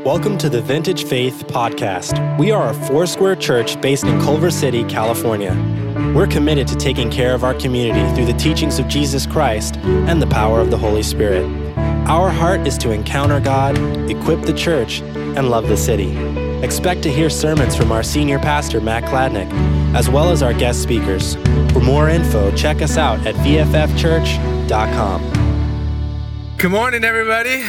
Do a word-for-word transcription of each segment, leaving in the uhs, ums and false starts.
Welcome to the Vintage Faith Podcast. We are a Foursquare church based in Culver City, California. We're committed to taking care of our community through the teachings of Jesus Christ and the power of the Holy Spirit. Our heart is to encounter God, equip the church, and love the city. Expect to hear sermons from our senior pastor, Matt Kladnick, as well as our guest speakers. For more info, check us out at v f f church dot com. Good morning, everybody.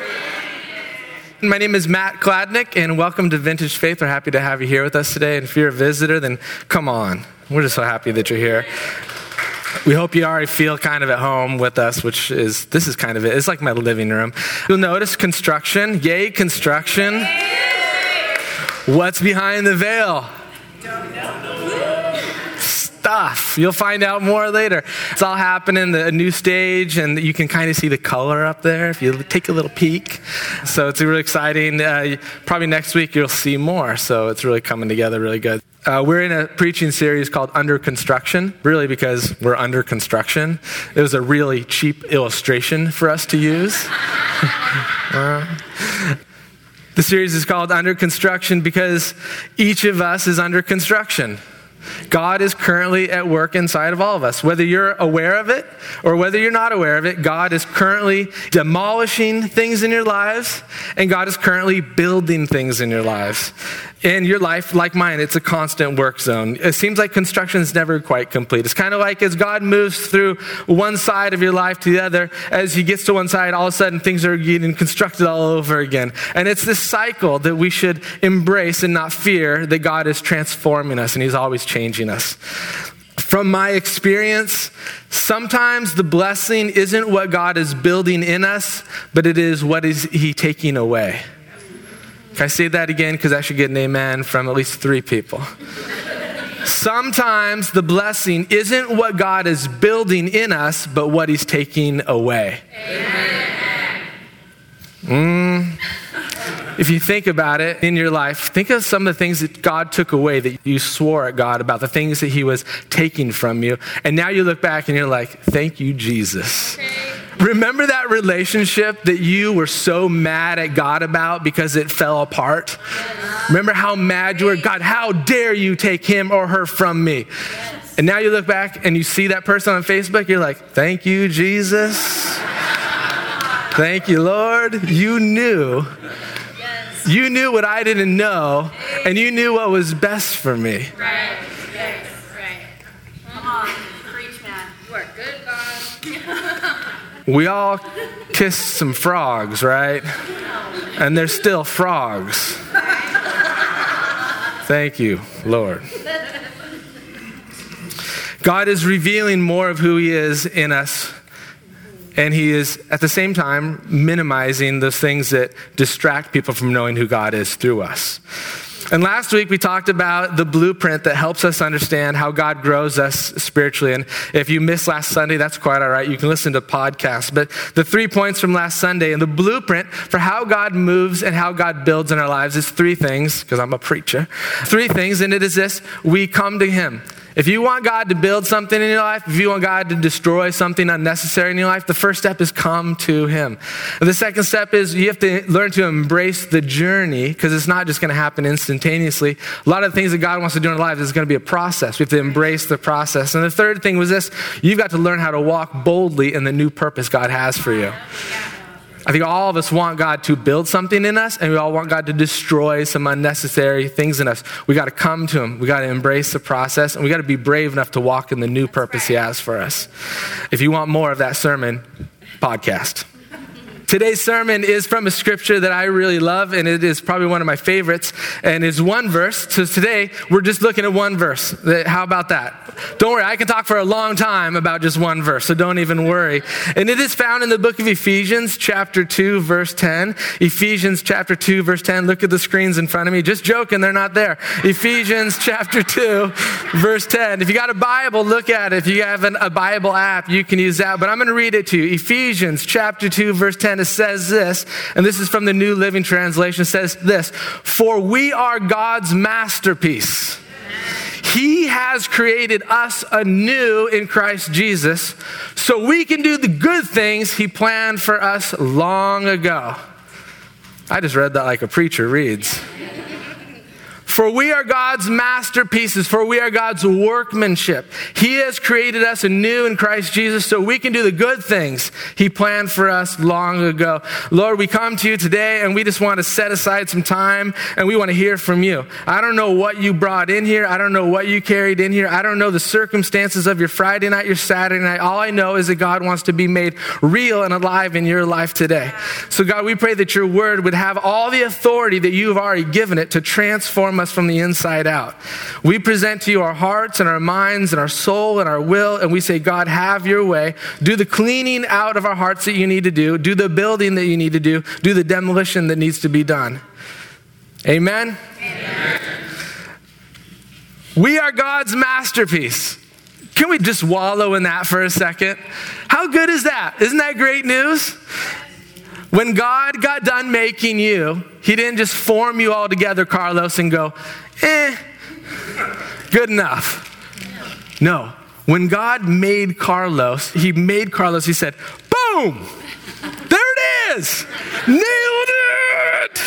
My name is Matt Kladnick, and welcome to Vintage Faith. We're happy to have you here with us today. And if you're a visitor, then come on. We're just so happy that you're here. We hope you already feel kind of at home with us, which is, this is kind of it. It's like my living room. You'll notice construction. Yay, construction. What's behind the veil? Stuff. You'll find out more later. It's all happening, a new stage, and you can kind of see the color up there if you take a little peek. So it's really exciting. Uh, probably next week you'll see more. So it's really coming together really good. Uh, we're in a preaching series called Under Construction, really because we're under construction. It was a really cheap illustration for us to use. uh, the series is called Under Construction because each of us is under construction. God is currently at work inside of all of us. Whether you're aware of it or whether you're not aware of it, God is currently demolishing things in your lives, and God is currently building things in your lives. In your life, like mine, it's a constant work zone. It seems like construction is never quite complete. It's kind of like as God moves through one side of your life to the other, as he gets to one side, all of a sudden things are getting constructed all over again. And it's this cycle that we should embrace and not fear, that God is transforming us and he's always changing us. From my experience, sometimes the blessing isn't what God is building in us, but it is what is he taking away. Can I say that again? Because I should get an amen from at least three people. Sometimes the blessing isn't what God is building in us, but what he's taking away. Amen. Mm. If you think about it in your life, think of some of the things that God took away, that you swore at God about, the things that he was taking from you. And now you look back and you're like, thank you, Jesus. Okay. Remember that relationship that you were so mad at God about because it fell apart? Remember how mad you were? God, how dare you take him or her from me? And now you look back and you see that person on Facebook, you're like, thank you, Jesus. Thank you, Lord. You knew. You knew what I didn't know, and you knew what was best for me. Right. Yes. Right. Come on. Preach, man. You are good, God. We all kissed some frogs, right? And they're still frogs. Thank you, Lord. God is revealing more of who he is in us, and he is, at the same time, minimizing those things that distract people from knowing who God is through us. And last week, we talked about the blueprint that helps us understand how God grows us spiritually. And if you missed last Sunday, that's quite all right. You can listen to podcasts. But the three points from last Sunday and the blueprint for how God moves and how God builds in our lives is three things, because I'm a preacher. Three things, and it is this: we come to him. If you want God to build something in your life, if you want God to destroy something unnecessary in your life, the first step is come to him. The second step is you have to learn to embrace the journey, because it's not just going to happen instantaneously. A lot of the things that God wants to do in our lives is going to be a process. We have to embrace the process. And the third thing was this: you've got to learn how to walk boldly in the new purpose God has for you. I think all of us want God to build something in us, and we all want God to destroy some unnecessary things in us. We got to come to him. We got to embrace the process, and we got to be brave enough to walk in the new purpose he has for us. If you want more of that sermon, podcast. Today's sermon is from a scripture that I really love, and it is probably one of my favorites, and it's one verse. So today, we're just looking at one verse. How about that? Don't worry, I can talk for a long time about just one verse, so don't even worry. And it is found in the book of Ephesians, chapter two, verse ten. Ephesians, chapter two, verse ten. Look at the screens in front of me. Just joking, they're not there. Ephesians, chapter two, verse ten. If you got a Bible, look at it. If you have an, a Bible app, you can use that, but I'm going to read it to you. Ephesians, chapter two, verse ten. It says this, and this is from the New Living Translation. It says this: for we are God's masterpiece. He has created us anew in Christ Jesus so we can do the good things he planned for us long ago. I just read that like a preacher reads. For we are God's masterpieces, for we are God's workmanship. He has created us anew in Christ Jesus so we can do the good things he planned for us long ago. Lord, we come to you today and we just want to set aside some time and we want to hear from you. I don't know what you brought in here. I don't know what you carried in here. I don't know the circumstances of your Friday night, your Saturday night. All I know is that God wants to be made real and alive in your life today. So God, we pray that your word would have all the authority that you have already given it to transform us from the inside out. We present to you our hearts and our minds and our soul and our will, and we say, God, have your way. Do the cleaning out of our hearts that you need to do. Do the building that you need to do. Do the demolition that needs to be done. Amen? Amen. We are God's masterpiece. Can we just wallow in that for a second? How good is that? Isn't that great news? When God got done making you, he didn't just form you all together, Carlos, and go, eh, good enough. No. When God made Carlos, he made Carlos, he said, boom, there it is. Nailed it.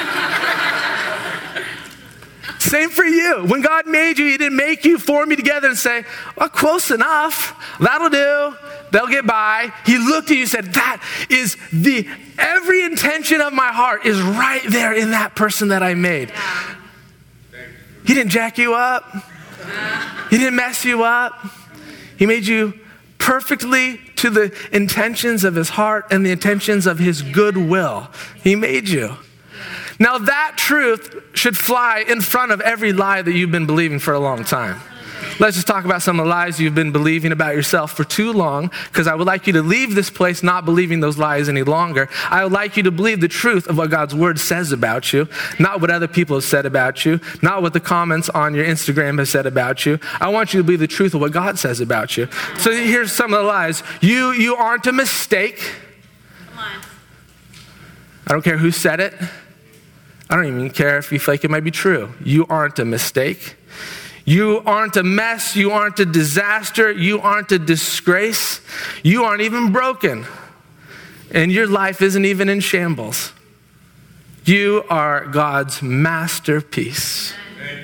Same for you. When God made you, he didn't make you, form you together and say, well, close enough. That'll do. They'll get by. He looked at you and said, that is the, every intention of my heart is right there in that person that I made. He didn't jack you up. He didn't mess you up. He made you perfectly to the intentions of his heart and the intentions of his goodwill. He made you. Now that truth should fly in front of every lie that you've been believing for a long time. Let's just talk about some of the lies you've been believing about yourself for too long, because I would like you to leave this place not believing those lies any longer. I would like you to believe the truth of what God's word says about you, not what other people have said about you, not what the comments on your Instagram have said about you. I want you to believe the truth of what God says about you. So here's some of the lies. You, you aren't a mistake. Come on. I don't care who said it. I don't even care if you feel like it might be true. You aren't a mistake. You aren't a mess. You aren't a disaster. You aren't a disgrace. You aren't even broken. And your life isn't even in shambles. You are God's masterpiece.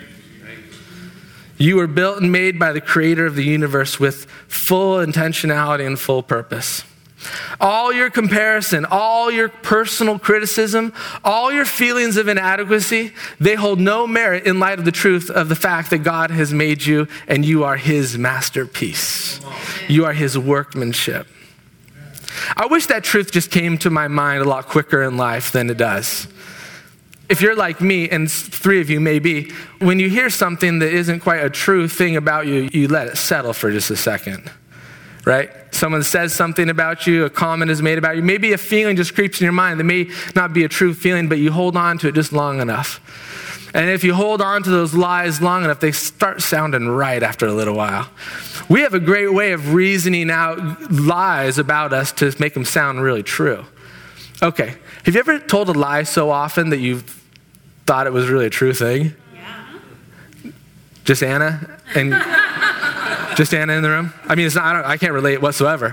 You were built and made by the creator of the universe with full intentionality and full purpose. All your comparison, all your personal criticism, all your feelings of inadequacy, they hold no merit in light of the truth of the fact that God has made you and you are his masterpiece. You are his workmanship. I wish that truth just came to my mind a lot quicker in life than it does. If you're like me, and three of you may be, when you hear something that isn't quite a true thing about you, you let it settle for just a second. Right? Someone says something about you, a comment is made about you. Maybe a feeling just creeps in your mind that may not be a true feeling, but you hold on to it just long enough. And if you hold on to those lies long enough, they start sounding right after a little while. We have a great way of reasoning out lies about us to make them sound really true. Okay, have you ever told a lie so often that you thought it was really a true thing? Yeah. Just Anna? And... Just Anna in the room? I mean, it's not, I, don't, I can't relate whatsoever.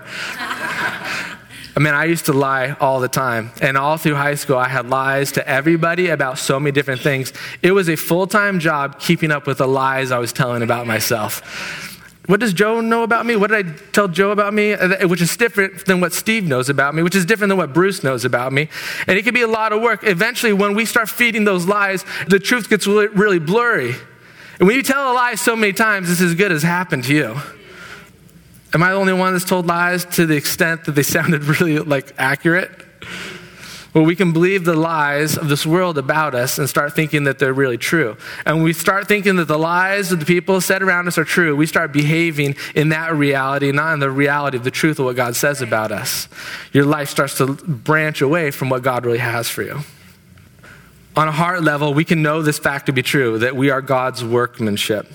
I mean, I used to lie all the time. And all through high school, I had lies to everybody about so many different things. It was a full-time job keeping up with the lies I was telling about myself. What does Joe know about me? What did I tell Joe about me? Which is different than what Steve knows about me, which is different than what Bruce knows about me. And it can be a lot of work. Eventually, when we start feeding those lies, the truth gets really, really blurry. And when you tell a lie so many times, this is as good as happened to you. Am I the only one that's told lies to the extent that they sounded really like accurate? Well, we can believe the lies of this world about us and start thinking that they're really true. And when we start thinking that the lies of the people said around us are true, we start behaving in that reality, not in the reality of the truth of what God says about us. Your life starts to branch away from what God really has for you. On a heart level, we can know this fact to be true, that we are God's workmanship.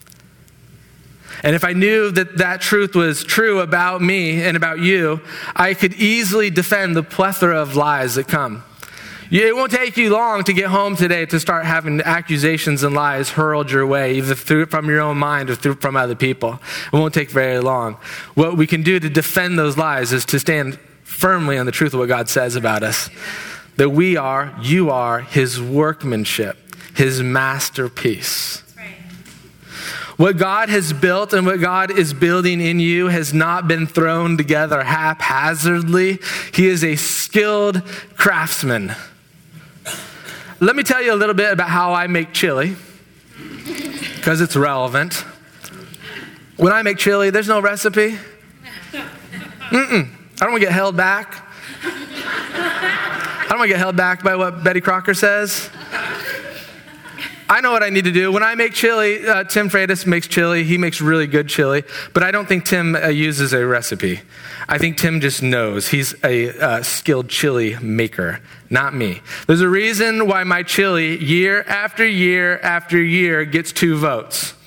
And if I knew that that truth was true about me and about you, I could easily defend the plethora of lies that come. It won't take you long to get home today to start having accusations and lies hurled your way, either through from your own mind or through from other people. It won't take very long. What we can do to defend those lies is to stand firmly on the truth of what God says about us. that we are, you are his workmanship, his masterpiece. What God has built and what God is building in you has not been thrown together haphazardly. He is a skilled craftsman. Let me tell you a little bit about how I make chili, because it's relevant. When I make chili, there's no recipe. Mm-mm. I don't want to get held back. I don't want to get held back by what Betty Crocker says. I know what I need to do. When I make chili, uh, Tim Freitas makes chili. He makes really good chili. But I don't think Tim uh, uses a recipe. I think Tim just knows. He's a uh, skilled chili maker, not me. There's a reason why my chili, year after year after year, gets two votes.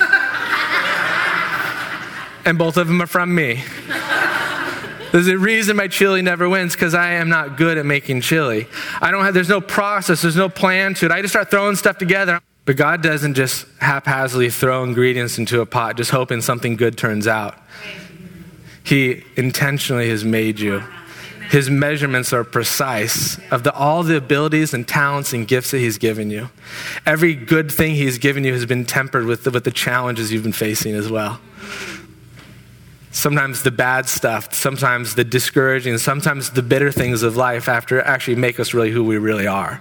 And both of them are from me. There's a reason my chili never wins, because I am not good at making chili. I don't have, there's no process, there's no plan to it. I just start throwing stuff together. But God doesn't just haphazardly throw ingredients into a pot, just hoping something good turns out. He intentionally has made you. His measurements are precise of the, all the abilities and talents and gifts that he's given you. Every good thing he's given you has been tempered with the, with the challenges you've been facing as well. Sometimes the bad stuff, sometimes the discouraging, sometimes the bitter things of life after actually make us really who we really are.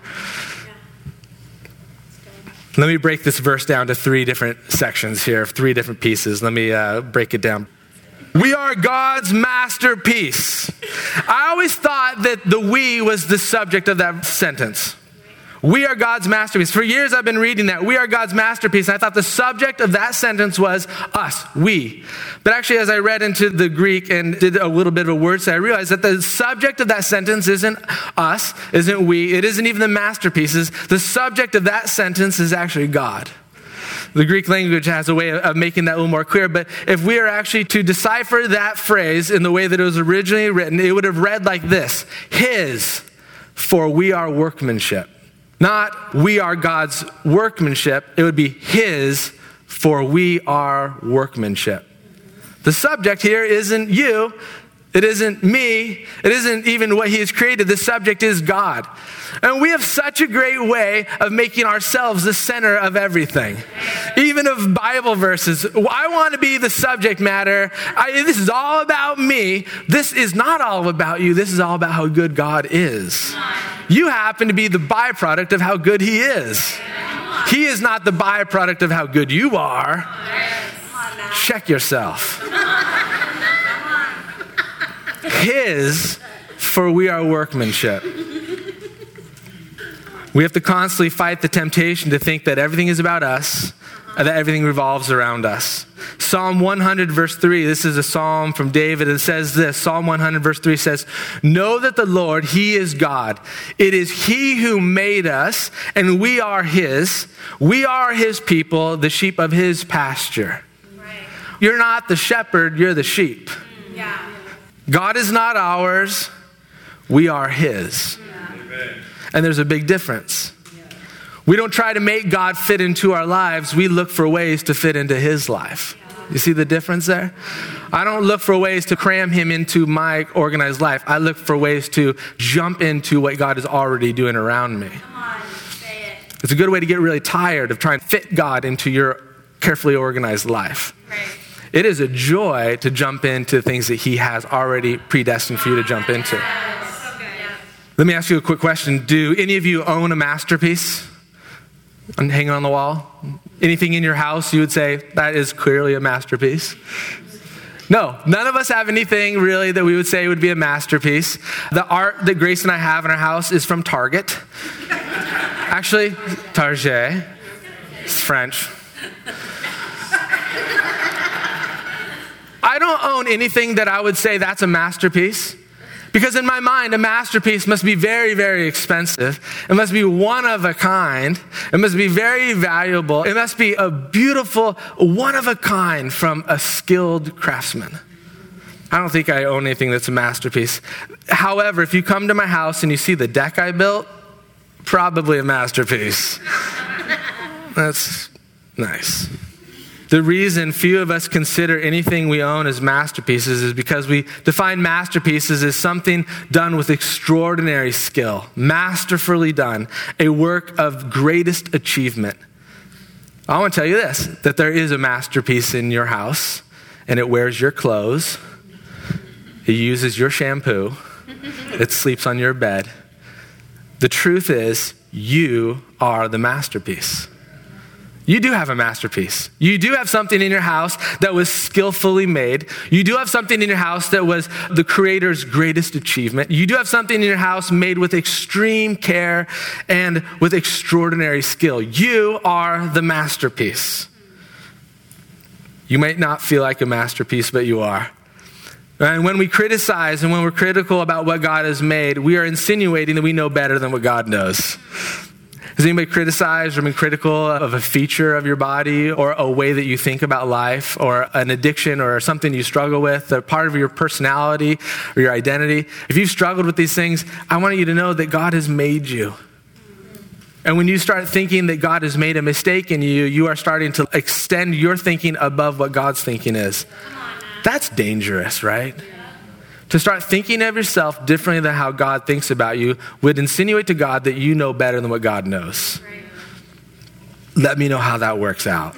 Let me break this verse down to three different sections here, three different pieces. Let me uh, break it down. We are God's masterpiece. I always thought that the we was the subject of that sentence. We are God's masterpiece. For years I've been reading that. We are God's masterpiece. And I thought the subject of that sentence was us, we. But actually, as I read into the Greek and did a little bit of a word study, I realized that the subject of that sentence isn't us, isn't we. It isn't even the masterpieces. The subject of that sentence is actually God. The Greek language has a way of making that a little more clear. But if we are actually to decipher that phrase in the way that it was originally written, it would have read like this: His, for we are workmanship. Not we are God's workmanship. It would be his, for we are workmanship. The subject here isn't you. It isn't me. It isn't even what he has created. The subject is God. And we have such a great way of making ourselves the center of everything. Even of Bible verses. I want to be the subject matter. I, this is all about me. This is not all about you. This is all about how good God is. You happen to be the byproduct of how good he is. He is not the byproduct of how good you are. Check yourself. His, for we are workmanship. We have to constantly fight the temptation to think that everything is about us, and that everything revolves around us. Psalm one hundred verse three, this is a psalm from David. It says this, Psalm one hundred verse three says, know that the Lord, he is God. It is he who made us, and we are his. We are his people, the sheep of his pasture. Right. You're not the shepherd, you're the sheep. Yeah. God is not ours, we are his. Yeah. And there's a big difference. We don't try to make God fit into our lives. We look for ways to fit into his life. You see the difference there? I don't look for ways to cram him into my organized life. I look for ways to jump into what God is already doing around me. Come on, say it. It's a good way to get really tired of trying to fit God into your carefully organized life. Right. It is a joy to jump into things that he has already predestined for you to jump into. Yes. Okay. Let me ask you a quick question. Do any of you own a masterpiece hanging on the wall? Anything in your house you would say, that is clearly a masterpiece? No, none of us have anything really that we would say would be a masterpiece. The art that Grace and I have in our house is from Target. Actually, Target. It's French. I don't own anything that I would say that's a masterpiece. Because in my mind, a masterpiece must be very, very expensive. It must be one of a kind. It must be very valuable. It must be a beautiful, one of a kind from a skilled craftsman. I don't think I own anything that's a masterpiece. However, if you come to my house and you see the deck I built, probably a masterpiece. That's nice. The reason few of us consider anything we own as masterpieces is because we define masterpieces as something done with extraordinary skill, masterfully done, a work of greatest achievement. I want to tell you this, that there is a masterpiece in your house, and it wears your clothes, it uses your shampoo, it sleeps on your bed. The truth is, you are the masterpiece. You do have a masterpiece. You do have something in your house that was skillfully made. You do have something in your house that was the Creator's greatest achievement. You do have something in your house made with extreme care and with extraordinary skill. You are the masterpiece. You might not feel like a masterpiece, but you are. And when we criticize and when we're critical about what God has made, we are insinuating that we know better than what God knows. Has anybody criticized or been critical of a feature of your body or a way that you think about life or an addiction or something you struggle with, a part of your personality or your identity? If you've struggled with these things, I want you to know that God has made you. And when you start thinking that God has made a mistake in you, you are starting to extend your thinking above what God's thinking is. That's dangerous, right? To start thinking of yourself differently than how God thinks about you would insinuate to God that you know better than what God knows. Let me know how that works out.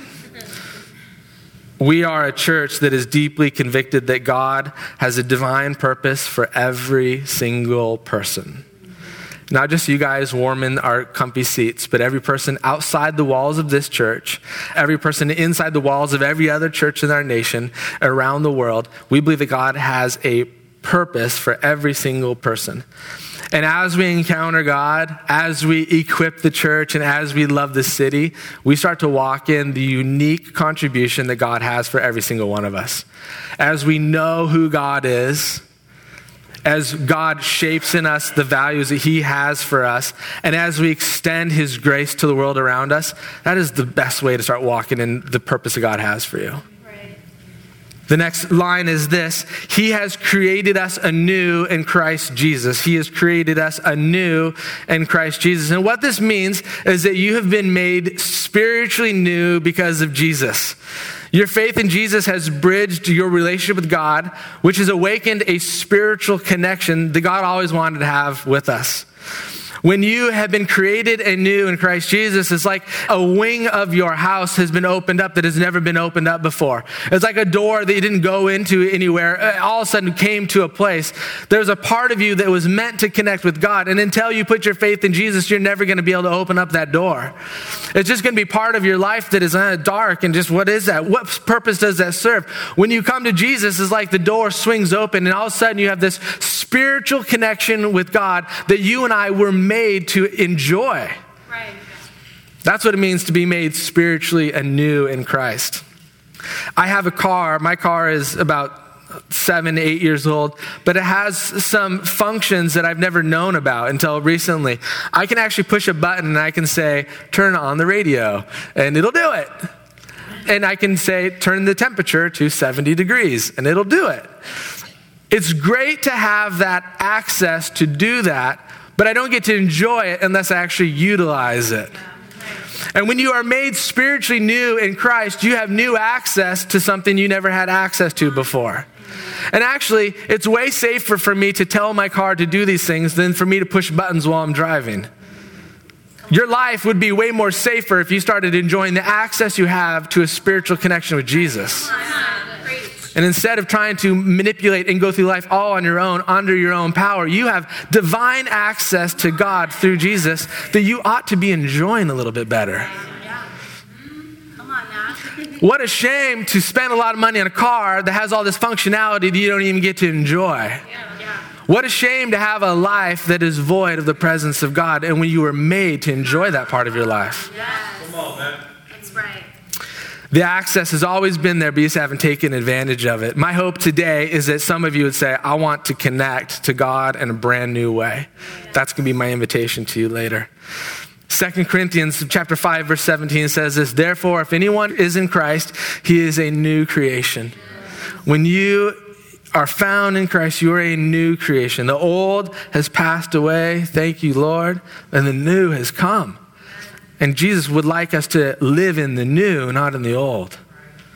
We are a church that is deeply convicted that God has a divine purpose for every single person. Not just you guys warming our comfy seats, but every person outside the walls of this church, every person inside the walls of every other church in our nation, around the world. We believe that God has a purpose for every single person. And as we encounter God, as we equip the church, and as we love the city, we start to walk in the unique contribution that God has for every single one of us. As we know who God is, as God shapes in us the values that he has for us, and as we extend his grace to the world around us, that is the best way to start walking in the purpose that God has for you. The next line is this: he has created us anew in Christ Jesus. He has created us anew in Christ Jesus. And what this means is that you have been made spiritually new because of Jesus. Your faith in Jesus has bridged your relationship with God, which has awakened a spiritual connection that God always wanted to have with us. When you have been created anew in Christ Jesus, it's like a wing of your house has been opened up that has never been opened up before. It's like a door that you didn't go into anywhere. All of a sudden came to a place. There's a part of you that was meant to connect with God. And until you put your faith in Jesus, you're never going to be able to open up that door. It's just going to be part of your life that is uh, dark. And just what is that? What purpose does that serve? When you come to Jesus, it's like the door swings open and all of a sudden you have this spiritual connection with God that you and I were made to enjoy. Right. That's what it means to be made spiritually anew in Christ. I have a car. My car is about seven, eight years old, but it has some functions that I've never known about until recently. I can actually push a button and I can say, turn on the radio, and it'll do it. And I can say, turn the temperature to seventy degrees, and it'll do it. It's great to have that access to do that, but I don't get to enjoy it unless I actually utilize it. And when you are made spiritually new in Christ, you have new access to something you never had access to before. And actually, it's way safer for me to tell my car to do these things than for me to push buttons while I'm driving. Your life would be way more safer if you started enjoying the access you have to a spiritual connection with Jesus. And instead of trying to manipulate and go through life all on your own, under your own power, you have divine access to God through Jesus that you ought to be enjoying a little bit better. Come on now. What a shame to spend a lot of money on a car that has all this functionality that you don't even get to enjoy. What a shame to have a life that is void of the presence of God, and when you were made to enjoy that part of your life. Yes. Come on, man. That's right. The access has always been there, but you just haven't taken advantage of it. My hope today is that some of you would say, I want to connect to God in a brand new way. That's going to be my invitation to you later. Second Corinthians chapter five, verse seventeen says this: therefore, if anyone is in Christ, he is a new creation. When you are found in Christ, you are a new creation. The old has passed away, thank you, Lord, and the new has come. And Jesus would like us to live in the new, not in the old.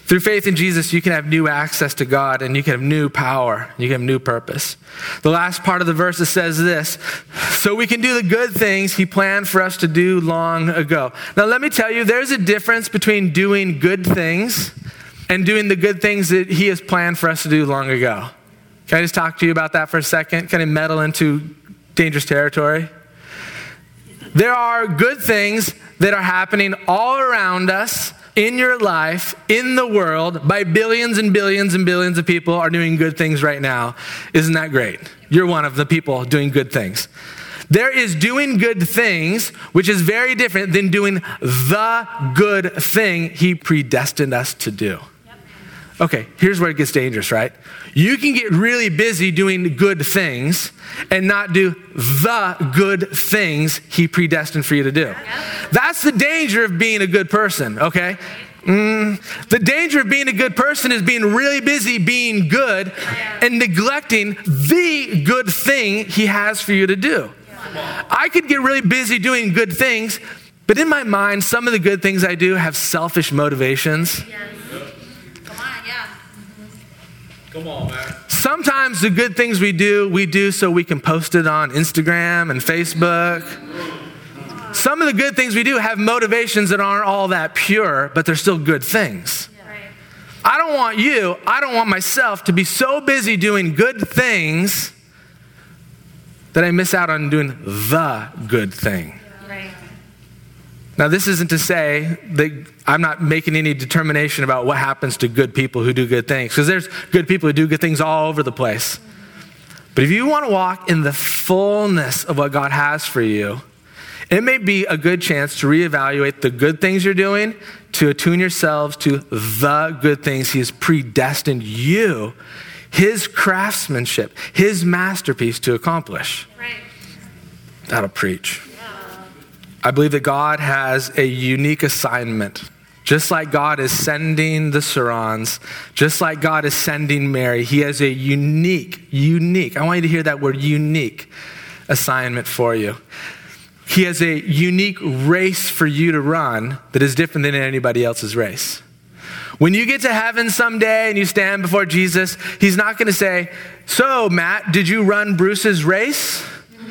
Through faith in Jesus, you can have new access to God, and you can have new power. You can have new purpose. The last part of the verse says this: so we can do the good things he planned for us to do long ago. Now, let me tell you, there's a difference between doing good things and doing the good things that he has planned for us to do long ago. Can I just talk to you about that for a second? Can I meddle into dangerous territory? There are good things that are happening all around us, in your life, in the world, by billions and billions and billions of people are doing good things right now. Isn't that great? You're one of the people doing good things. There is doing good things, which is very different than doing the good thing he predestined us to do. Okay, here's where it gets dangerous, right? You can get really busy doing good things and not do the good things he predestined for you to do. That's the danger of being a good person, okay? Mm, the danger of being a good person is being really busy being good and neglecting the good thing he has for you to do. I could get really busy doing good things, but in my mind, some of the good things I do have selfish motivations. Come on, man. Sometimes the good things we do, we do so we can post it on Instagram and Facebook. Some of the good things we do have motivations that aren't all that pure, but they're still good things. I don't want you, I don't want myself to be so busy doing good things that I miss out on doing the good thing. Now, this isn't to say that I'm not making any determination about what happens to good people who do good things, because there's good people who do good things all over the place. But if you want to walk in the fullness of what God has for you, it may be a good chance to reevaluate the good things you're doing, to attune yourselves to the good things he has predestined you, his craftsmanship, his masterpiece to accomplish. Right. That'll preach. I believe that God has a unique assignment. Just like God is sending the Sarons, just like God is sending Mary, he has a unique, unique, I want you to hear that word, unique assignment for you. He has a unique race for you to run that is different than anybody else's race. When you get to heaven someday and you stand before Jesus, he's not going to say, so Matt, did you run Bruce's race?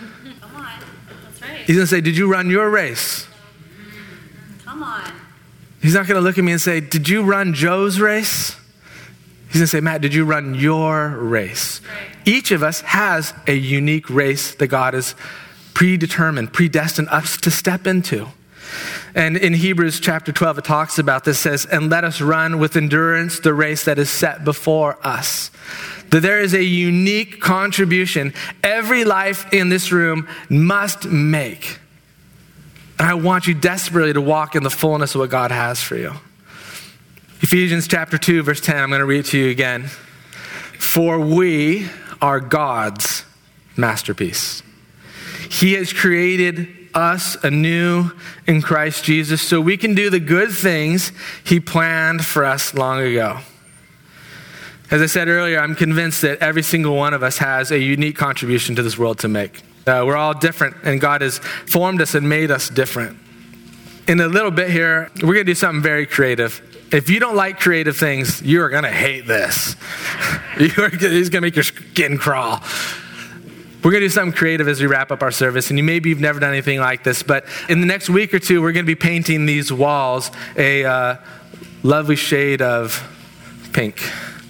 He's going to say, did you run your race? Come on. He's not going to look at me and say, did you run Joe's race? He's going to say, Matt, did you run your race? Right. Each of us has a unique race that God has predetermined, predestined us to step into. And in Hebrews chapter twelve, it talks about this, says, and let us run with endurance the race that is set before us. That there is a unique contribution every life in this room must make. And I want you desperately to walk in the fullness of what God has for you. Ephesians chapter two, verse ten, I'm going to read it to you again. For we are God's masterpiece. He has created us anew in Christ Jesus so we can do the good things he planned for us long ago. As I said earlier, I'm convinced that every single one of us has a unique contribution to this world to make. Uh, we're all different, and God has formed us and made us different. In a little bit here, we're going to do something very creative. If you don't like creative things, you are going to hate this. You're, it's going to make your skin crawl. We're going to do something creative as we wrap up our service, and you maybe you've never done anything like this, but in the next week or two, we're going to be painting these walls a uh, lovely shade of pink.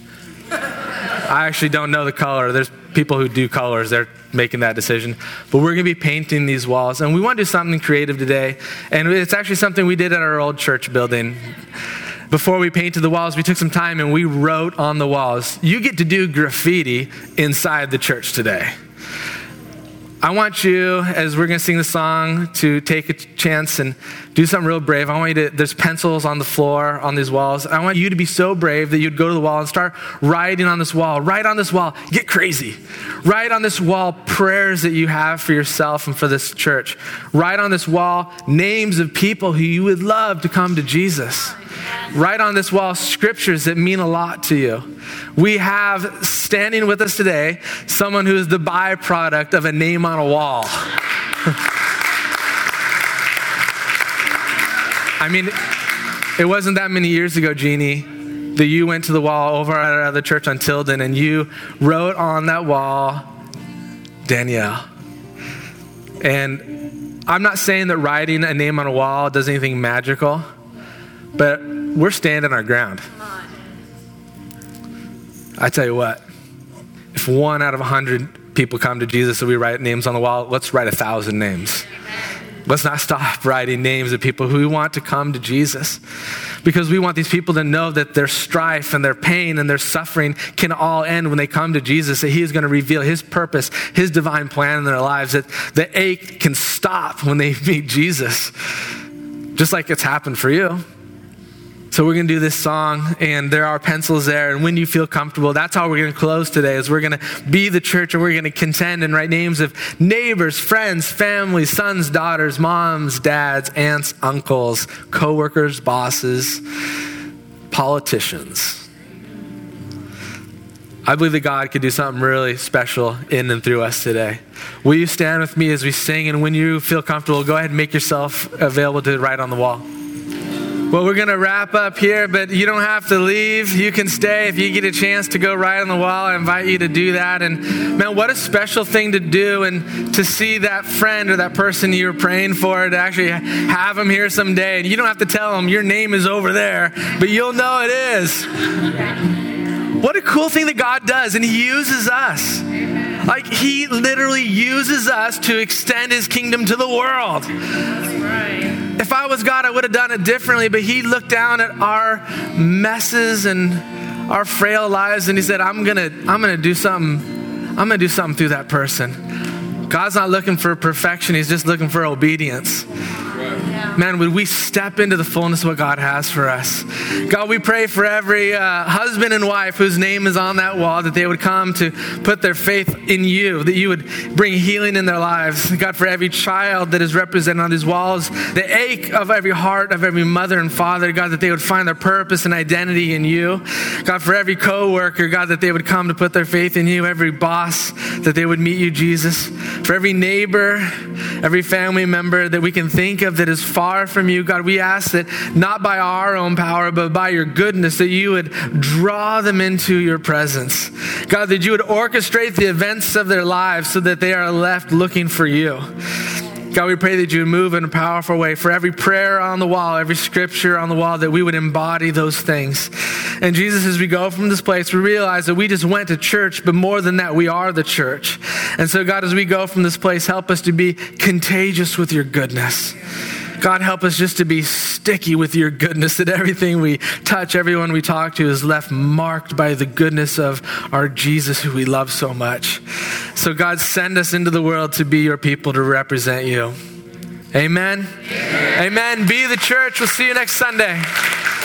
I actually don't know the color. There's people who do colors. They're making that decision. But we're going to be painting these walls. And we want to do something creative today. And it's actually something we did at our old church building. Before we painted the walls, we took some time and we wrote on the walls. You get to do graffiti inside the church today. I want you, as we're going to sing the song, to take a chance and do something real brave. I want you to, there's pencils on the floor, on these walls. I want you to be so brave that you'd go to the wall and start writing on this wall. Write on this wall. Get crazy. Write on this wall prayers that you have for yourself and for this church. Write on this wall names of people who you would love to come to Jesus. Write on this wall scriptures that mean a lot to you. We have standing with us today someone who is the byproduct of a name on a wall. I mean, it wasn't that many years ago, Jeannie, that you went to the wall over at our other church on Tilden and you wrote on that wall, Danielle. And I'm not saying that writing a name on a wall does anything magical, but we're standing our ground. I tell you what, if one out of a hundred people come to Jesus and we write names on the wall, let's write a thousand names. Let's not stop writing names of people who we want to come to Jesus, because we want these people to know that their strife and their pain and their suffering can all end when they come to Jesus, that he is going to reveal his purpose, his divine plan in their lives, that the ache can stop when they meet Jesus, just like it's happened for you. So we're going to do this song, and there are pencils there, and when you feel comfortable, that's how we're going to close today, is we're going to be the church, and we're going to contend and write names of neighbors, friends, families, sons, daughters, moms, dads, aunts, uncles, co-workers, bosses, politicians. I believe that God could do something really special in and through us today. Will you stand with me as we sing, and when you feel comfortable, go ahead and make yourself available to write on the wall. Well, we're going to wrap up here, but you don't have to leave. You can stay. If you get a chance to go right on the wall, I invite you to do that. And man, what a special thing to do, and to see that friend or that person you were praying for, to actually have them here someday. And you don't have to tell them your name is over there, but you'll know it is. What a cool thing that God does, and he uses us. Like, he literally uses us to extend his kingdom to the world. That's right. If I was God, I would have done it differently, but he looked down at our messes and our frail lives, and he said, I'm gonna, I'm gonna do something, I'm gonna do something through that person. God's not looking for perfection, he's just looking for obedience. Man, would we step into the fullness of what God has for us? God, we pray for every uh, husband and wife whose name is on that wall, that they would come to put their faith in you, that you would bring healing in their lives. God, for every child that is represented on these walls, the ache of every heart of every mother and father, God, that they would find their purpose and identity in you. God, for every coworker, God, that they would come to put their faith in you. Every boss, that they would meet you, Jesus. For every neighbor, every family member that we can think of that is far from you, God, we ask that not by our own power, but by your goodness, that you would draw them into your presence. God, that you would orchestrate the events of their lives so that they are left looking for you. God, we pray that you would move in a powerful way. For every prayer on the wall, every scripture on the wall, that we would embody those things. And Jesus, as we go from this place, we realize that we just went to church, but more than that, we are the church. And so, God, as we go from this place, help us to be contagious with your goodness. God, help us just to be sticky with your goodness, that everything we touch, everyone we talk to is left marked by the goodness of our Jesus, who we love so much. So God, send us into the world to be your people, to represent you. Amen. Amen. Amen. Be the church. We'll see you next Sunday.